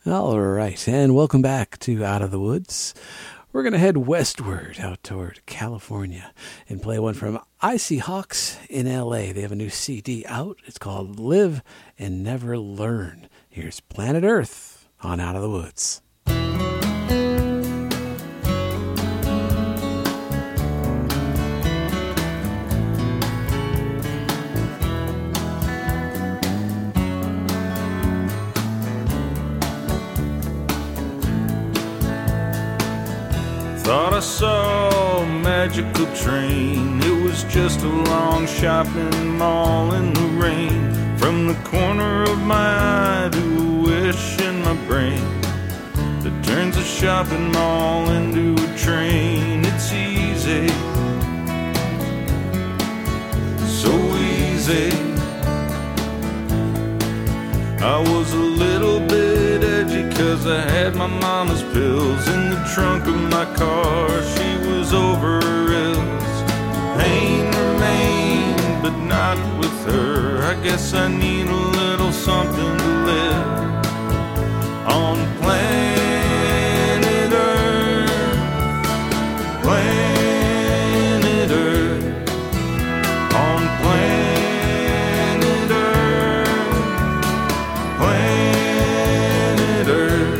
All right, and welcome back to Out of the Woods. We're going to head westward out toward California and play one from Icy Hawks in L.A. They have a new CD out. It's called Live and Never Learn. Here's Planet Earth on Out of the Woods. Thought I saw a magical train. It was just a long shopping mall in the rain. From the corner of my eye to a wish in my brain that turns a shopping mall into a train. It's easy, so easy. I was a little bit edgy 'cause I had my mama's pills in the trunk of my car. She was over her ills. Pain remained, but not with her. I guess I need a little something to live on planet Earth. Planet Earth. On planet Earth. Planet Earth.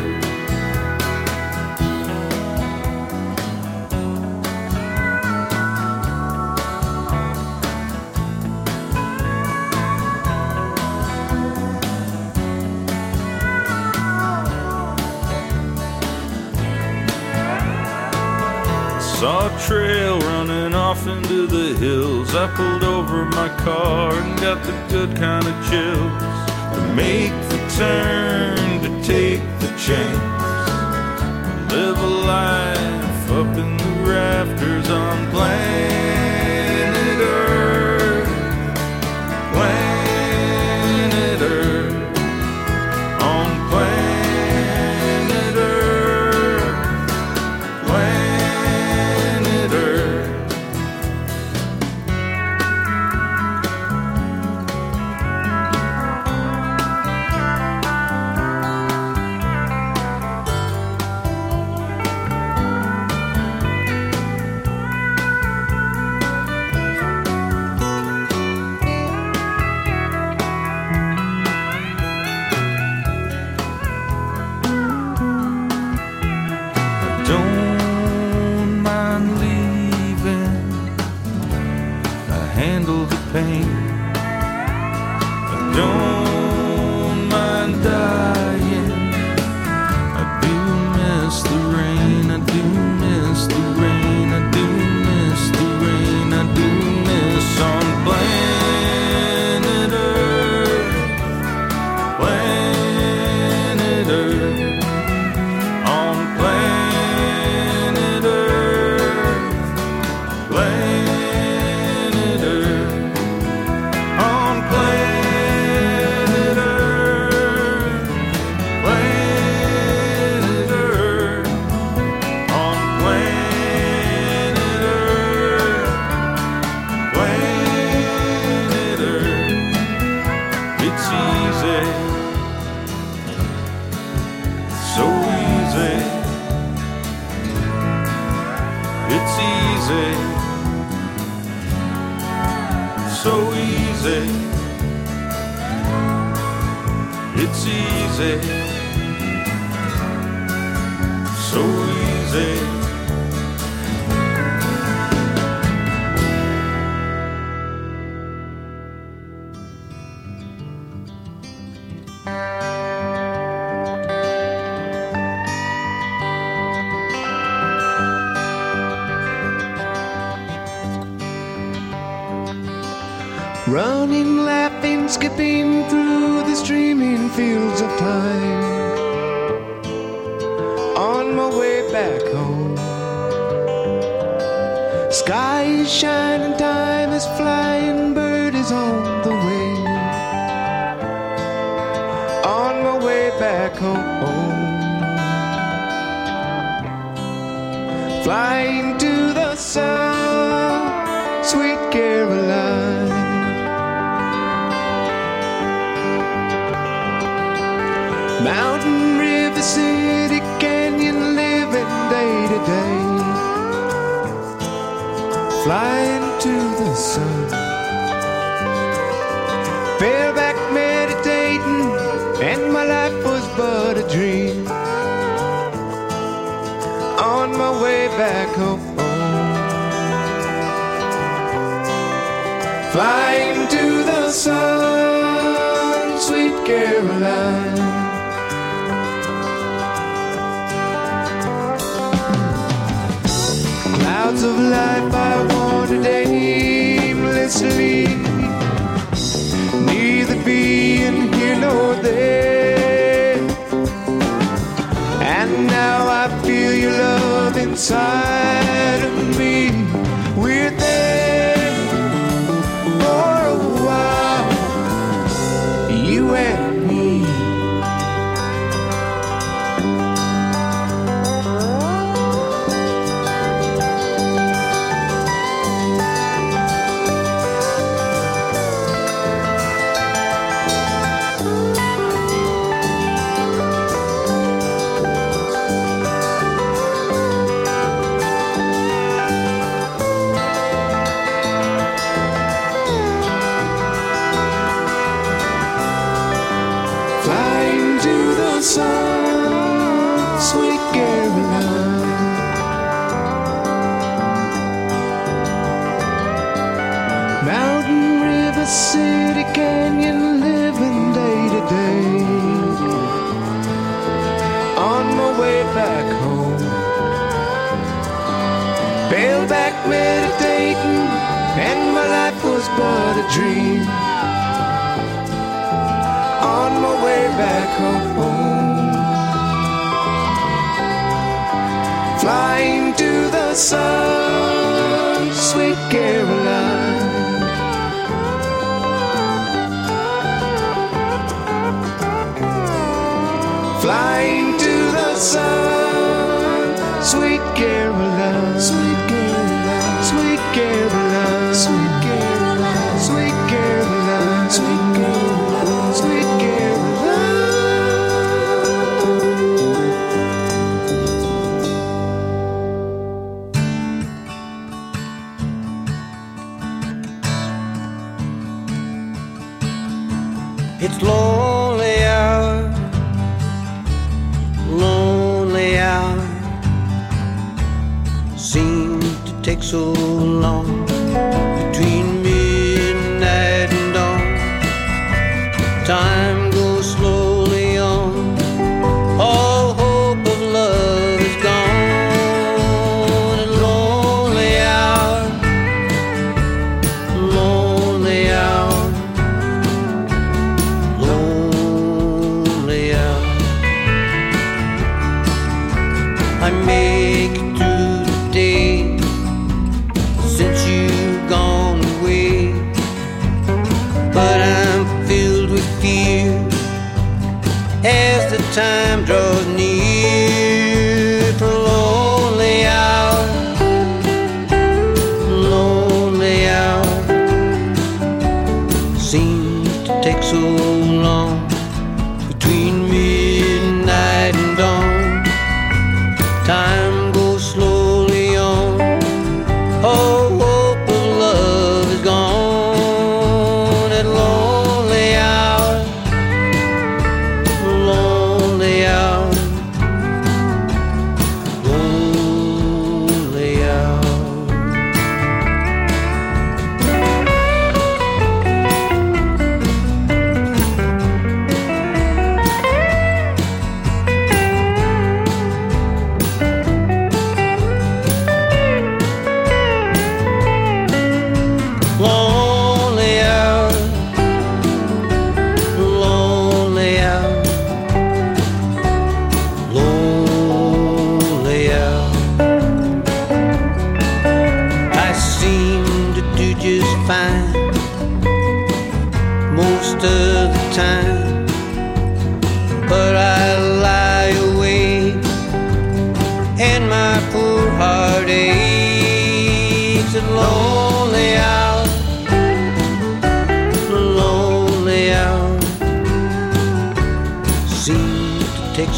Saw a trail running off into the hills. I pulled over my car and got the good kind of chills. To make the turn, to take the chance, live a life up in the rafters on planet Earth. Planet Earth. On planet Earth. Planet Earth. Don't mind leaving. I handle the pain. I don't mind dying. I do miss the rain. I do miss the rain. I do miss the rain. I do miss on planet Earth. Planet Earth. On planet Earth. Planet Earth. On planet Earth. Planet Earth. On planet Earth. Planet Earth. It's easy, so easy. It's easy, so easy. It's easy, so easy. Running, laughing, skipping through the streaming fields of time. On my way back home, sky is shining, time is flying, bird is on the wing. On my way back home, flying to the sun, sweet Caroline. Mountain, river, city canyon, living day to day, flying to the sun. Fell back meditating, and my life was but a dream. On my way back home, flying to the sun, sweet Caroline. Clouds of life I wandered aimlessly, neither being here nor there. And now I feel your love inside of me. We're there for a while, you and me. Sun, sweet Caroline. Mountain, river, city, canyon, living day to day. On my way back home, fell back meditating, and my life was but a dream. On my way back home, flying to the sun, sweet Caroline. Flying to the sun, sweet Caroline, sweet Caroline, sweet Caroline, sweet Caroline, sweet Caroline, sweet Caroline, sweet Caroline. It's lonely out, lonely out. Seems to take so long between midnight and dawn. Time goes slowly on. All hope of love is gone. And lonely out, lonely out, lonely out. I make it through the day since you've gone away, but I'm filled with fear as the time draws near. For lonely hour, lonely hour, seems to take so long between midnight and dawn. Time goes slowly on. All hope of love is gone. At lonely hour, lonely hour, lonely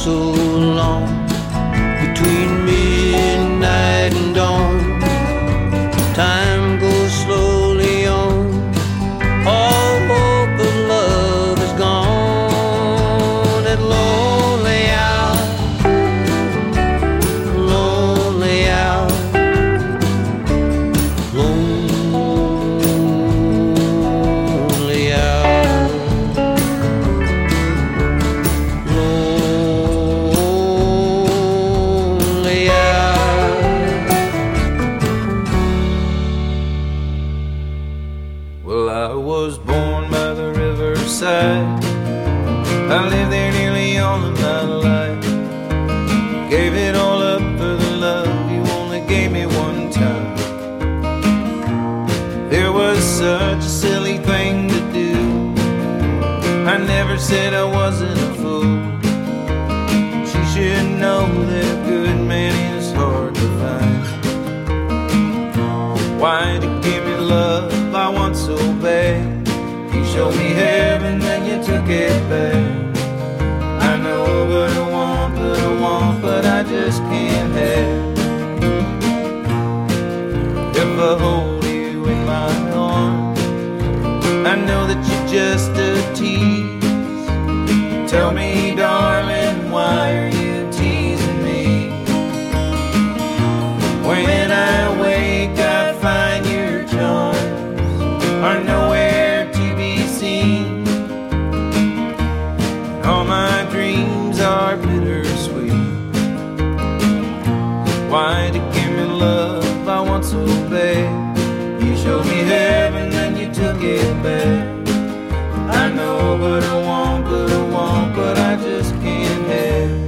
so long between midnight and dawn. Time goes slowly on. All hope of love is gone. That lonely hour, lonely hour, lonely hour, lonely hour. Well, I was born by the riverside. I lived there nearly all of my life. Gave it all up for the love you only gave me one time. There was such a silly thing to do. I never said I wasn't a fool. She should know that a good man is hard to find. Why'd you give me love I want so bad? You showed me heaven, then you took it back. I know what I want, but I just can't have. If I hold you in my arms, I know that you're just a tease. Tell me, darling, why are you teasing me? When I wake, I find your charms are nowhere to be seen. All my dreams are bittersweet. Why'd you give me love I want so bad? You showed me heaven, then you took it back. I know what I want, but I just can't have.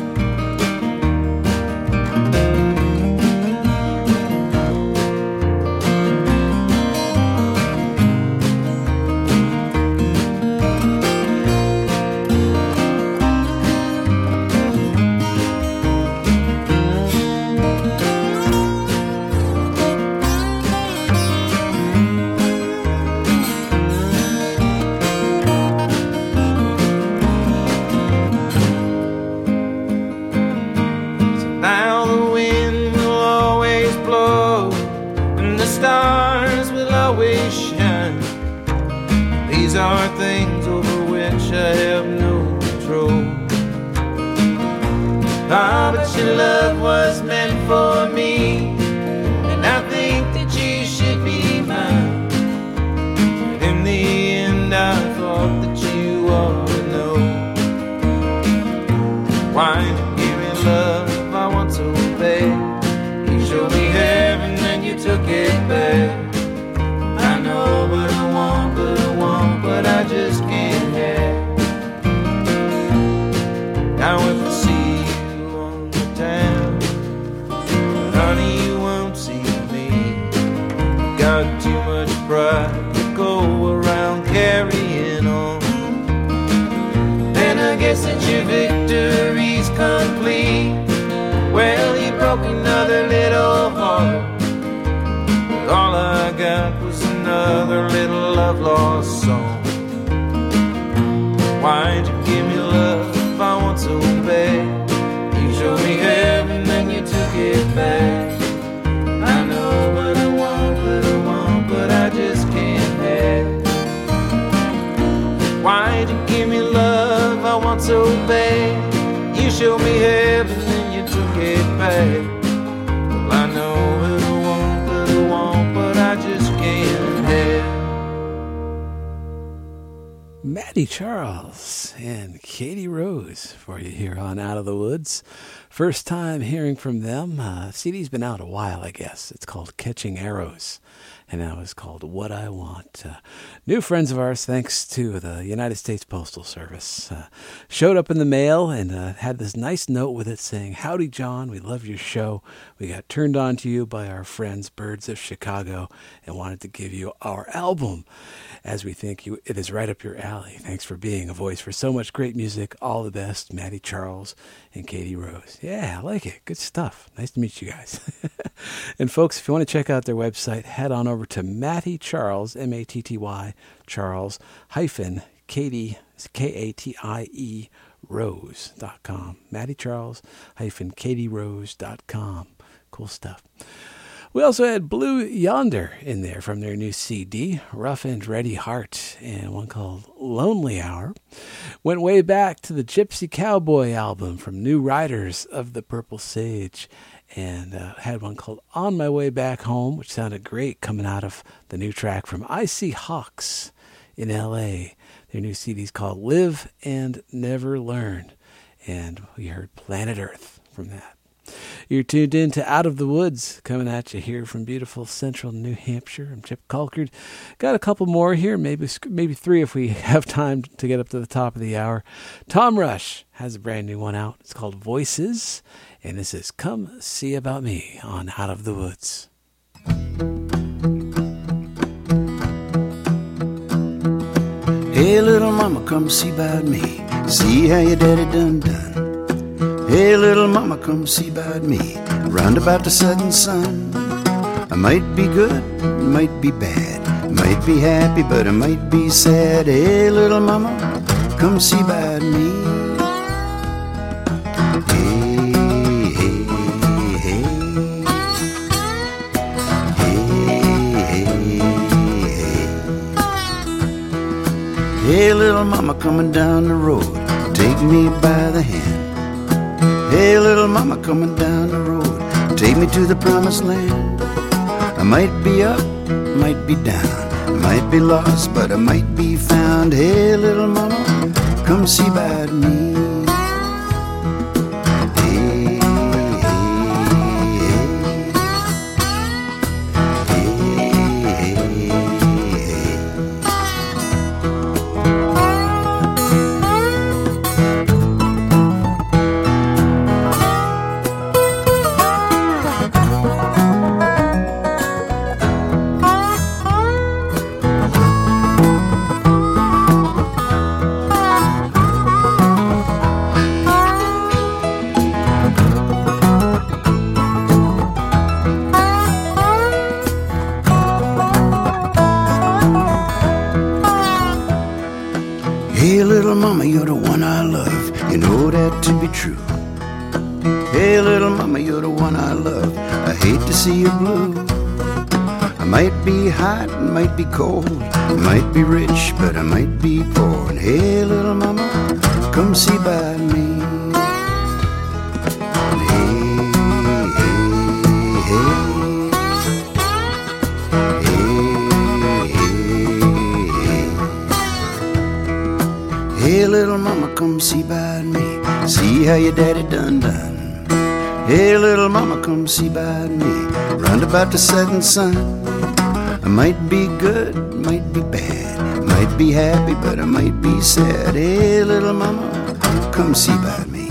Now the wind will always blow and the stars will always shine. These are things over which I have no control. Ah, but your love was meant for me, and I think that you should be mine. But in the end I thought that you ought to know. Why'd you give me love I want so bad? You showed me heaven, then you took it back. I know what I want, but I just can't have. Now if I see you on the town, honey, you won't see me. Got too much pride to go around carrying on. Then I guess that your victory's complete. Well, you broke another little heart, but all I got was another little love lost song. Why'd you give me love I want so bad? You showed me heaven, then you took it back. I know what I want, but I just can't have. Why'd you give me love I want so bad? You showed me heaven, then you took it back. Well, I know what I want, but I just can't have. Matty Charles and Katie Rose for you here on Out of the Woods. First time hearing from them. CD's been out a while, I guess. It's called Catching Arrows, and that was called What I Want. New friends of ours, thanks to the United States Postal Service. Showed up in the mail and had this nice note with it saying, "Howdy, John, we love your show. We got turned on to you by our friends Birds of Chicago and wanted to give you our album, as we think it is right up your alley. Thanks for being a voice for so much great music. All the best, Matty Charles and Katie Rose." Yeah, I like it. Good stuff. Nice to meet you guys. And folks, if you want to check out their website, head on over to Matty Charles, M-A-T-T-Y, Charles, hyphen, Katie, Katie, MattyCharlesRose.com. MattyCharles-KatieRose.com. Cool stuff. We also had Blue Yonder in there from their new CD, Rough and Ready Heart, and one called Lonely Hour. Went way back to the Gypsy Cowboy album from New Riders of the Purple Sage, and had one called On My Way Back Home, which sounded great coming out of the new track from I.C. Hawks in L.A. Their new CD is called Live and Never Learn, and we heard Planet Earth from that. You're tuned in to Out of the Woods, coming at you here from beautiful central New Hampshire. I'm Chip Colcord. Got a couple more here, maybe three if we have time to get up to the top of the hour. Tom Rush has a brand new one out. It's called Voices, and this is Come See About Me on Out of the Woods. Hey, little mama, come see about me. See how your daddy done. Hey, little mama, come see about me. Round about the setting sun. I might be good, might be bad, might be happy, but I might be sad. Hey, little mama, come see about me. Hey, hey, hey. Hey, hey, hey. Hey, little mama, coming down the road, take me by the hand. Hey, little mama, coming down the road, take me to the promised land. I might be up, might be down, might be lost, but I might be found. Hey, little mama, come see about me. Hey, hey, hey. Hey, Hey, little mama, you're the one I love. You know that to be true. Hey, little mama, you're the one I love. I hate to see you blue. I might be hot, might be cold, I might be rich, but I might be poor. And hey, little mama, come see about me. And hey, hey, hey. Hey, little mama, come see about me. See how your daddy done. Hey, little mama, come see about me. Round about the setting sun. I might be good, might be bad, might be happy, but I might be sad. Hey, little mama, come see about me.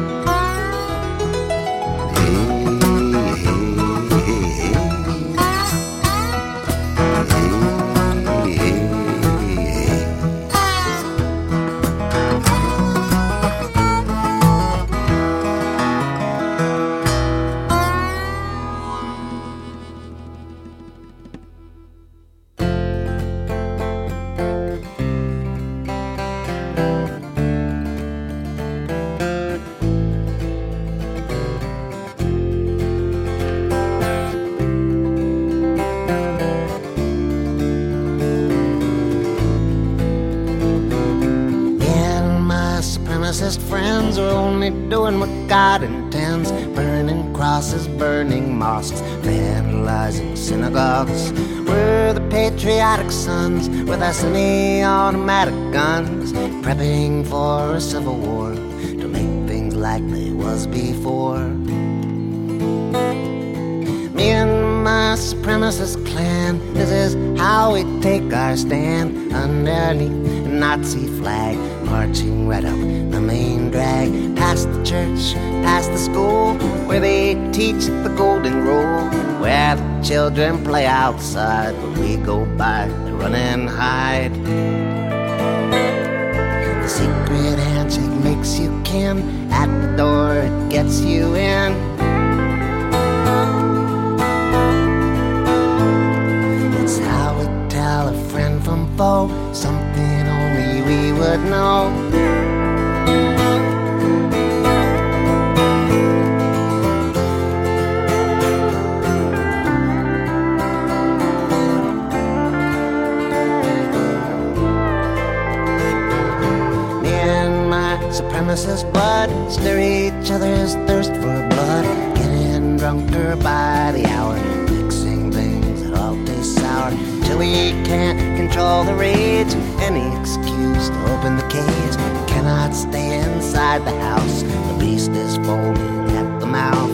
Friends are only doing what God intends, burning crosses, burning mosques, vandalizing synagogues. We're the patriotic sons with our semi-automatic guns, prepping for a civil war to make things like they was before. Me and my supremacist clan, this is how we take our stand underneath a Nazi flag, marching right up the main drag, past the church, past the school, where they teach the golden rule, where the children play outside, but we go by to run and hide. The secret handshake makes you kin, at the door it gets you in. It's how we tell a friend from foe, something only we would know. share each other's thirst for blood, getting drunker by the hour, mixing things that all taste sour, till we can't control the rage. Any excuse to open the cage, cannot stay inside the house. The beast is foaming at the mouth.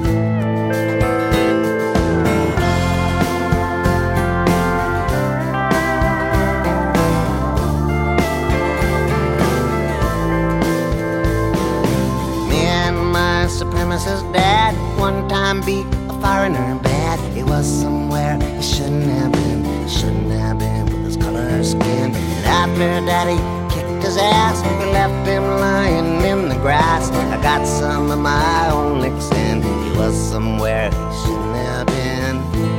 Supremacist dad one time beat a foreigner bad. He was somewhere he shouldn't have been, with his color skin. And after daddy kicked his ass, he left him lying in the grass. I got some of my own licks in. He was somewhere he shouldn't have been.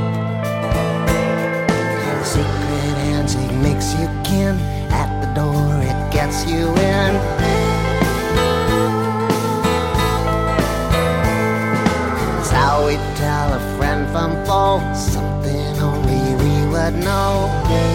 The secret handshake makes you kin. At the door it gets you in. How we tell a friend from foe, something only we would know.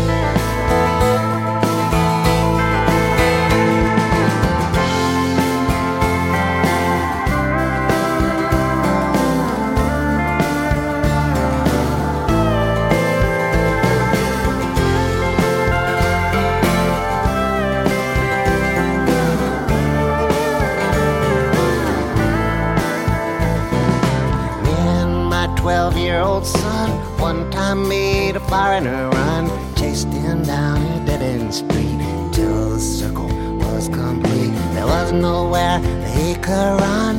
Old son one time made a foreigner run, chased him down a dead-end street till the circle was complete. There was nowhere that he could run,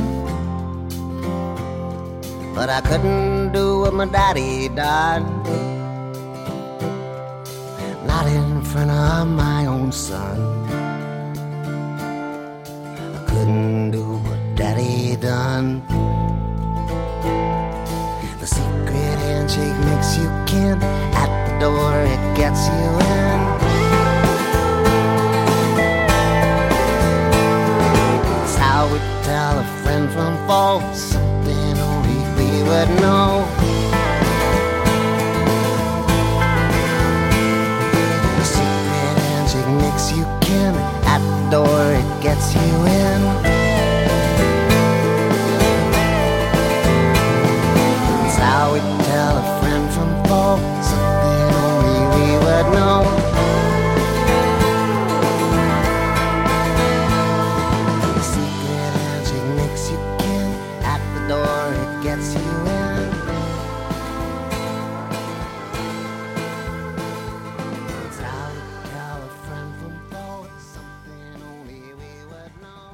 but I couldn't do what my daddy done, not in front of my own son. I couldn't do what daddy done. The secret handshake makes you kin. At the door it gets you in. It's how we tell a friend from foe, something only we would know. The secret handshake makes you kin. At the door it gets you in. How we tell a friend from foe, something only we would know. The secret handshake makes you kin. At the door it gets you in. It's how we tell a friend from foe, something only we would know.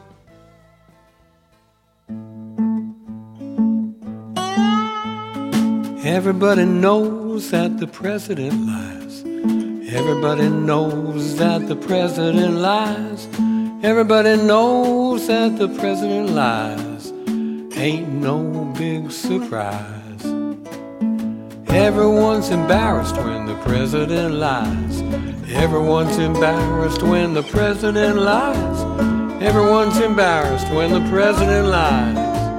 Everybody knows that the president lies. Everybody knows that the president lies. Everybody knows that the president lies. Ain't no big surprise. Everyone's embarrassed when the president lies. Everyone's embarrassed when the president lies. Everyone's embarrassed when the president lies.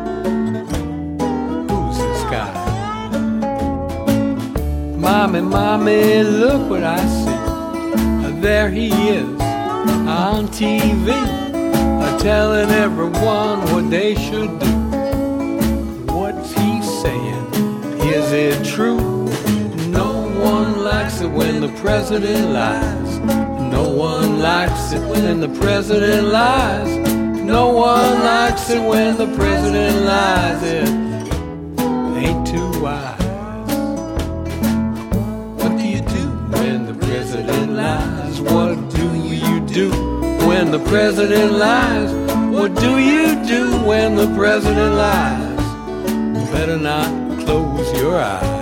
Who's this guy? Mommy, mommy, look what I see. There he is on TV, telling everyone what they should do. What's he saying? Is it true? No one likes it when the president lies. No one likes it when the president lies. No one likes it when the president lies. It ain't too wise. When the president lies, what do you do? When the president lies, what do you do when the president lies? You better not close your eyes.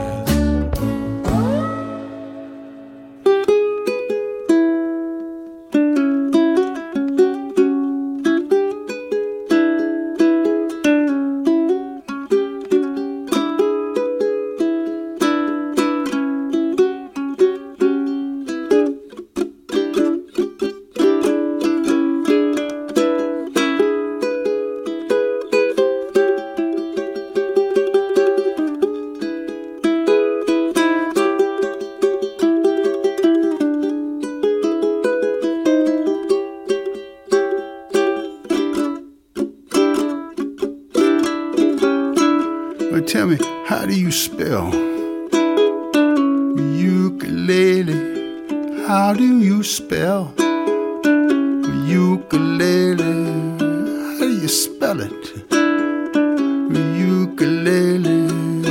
But tell me, how do you spell ukulele? How do you spell ukulele? How do you spell it? Ukulele.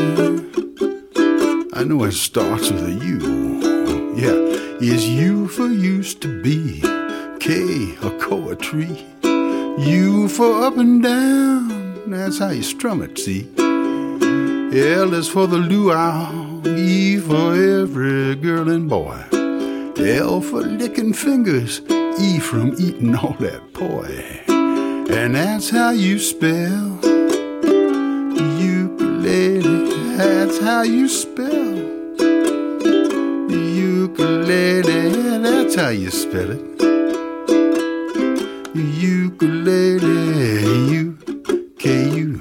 I know it starts with a U. Yeah, is U for used to be, K a poetry, U for up and down. That's how you strum it, see. L is for the luau, E for every girl and boy, L for licking fingers, E from eating all that poi. And that's how you spell ukulele. That's how you spell ukulele. That's how you spell it. Ukulele, U-K-U.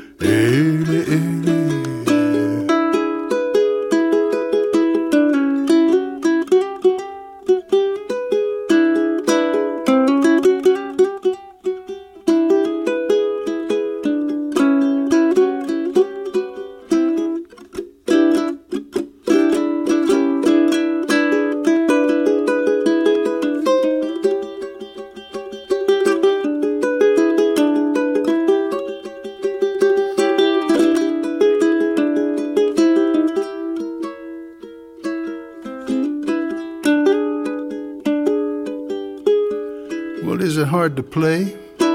Well, is it hard to play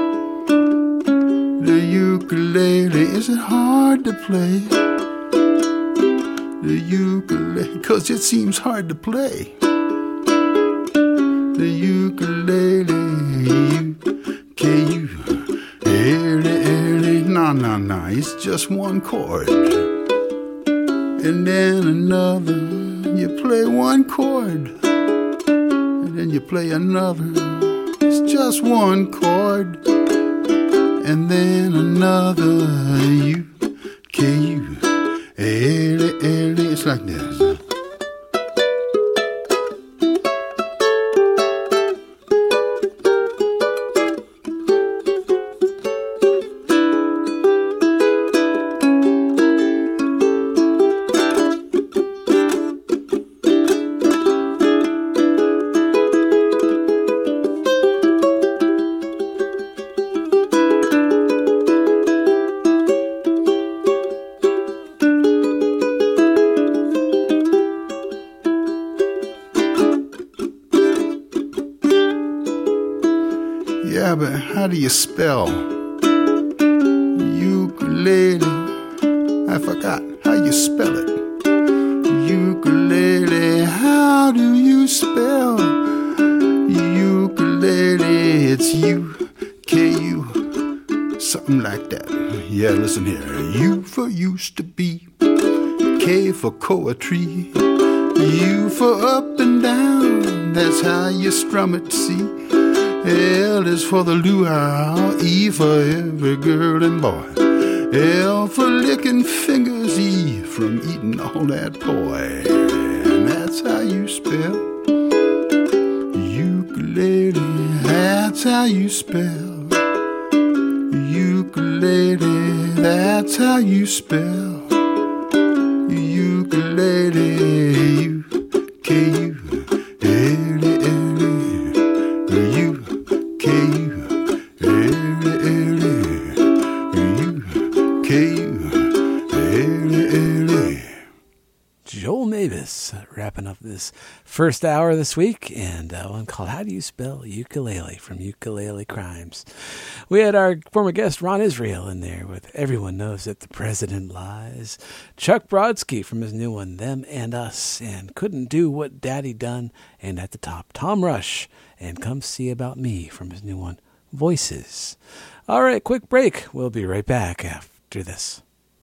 the ukulele? Is it hard to play the ukulele? 'Cause it seems hard to play the ukulele. U-K-U. No, it's just one chord. And then another, you play one chord. And then you play another. It's just one chord. And then another, U-K-U. It's like this. Yeah, but how do you spell ukulele? I forgot how you spell it. Ukulele, how do you spell ukulele? It's U-K-U, something like that. Yeah, listen here. U for used to be, K for poetry, U for up and down. That's how you strum it, see. L is for the luau, E for every girl and boy, L for licking fingers, E from eating all that poi. And that's how you spell ukulele. That's how you spell ukulele. That's how you spell ukulele. U-K-U. Joel Mavis wrapping up this first hour this week, and one called How Do You Spell Ukulele from Ukulele Crimes. We had our former guest Ron Israel in there with Everyone Knows That the President Lies, Chuck Brodsky from his new one Them and Us, and Couldn't Do What Daddy Done, and at the top Tom Rush and Come See About Me from his new one Voices. All right, quick break. We'll be right back after this.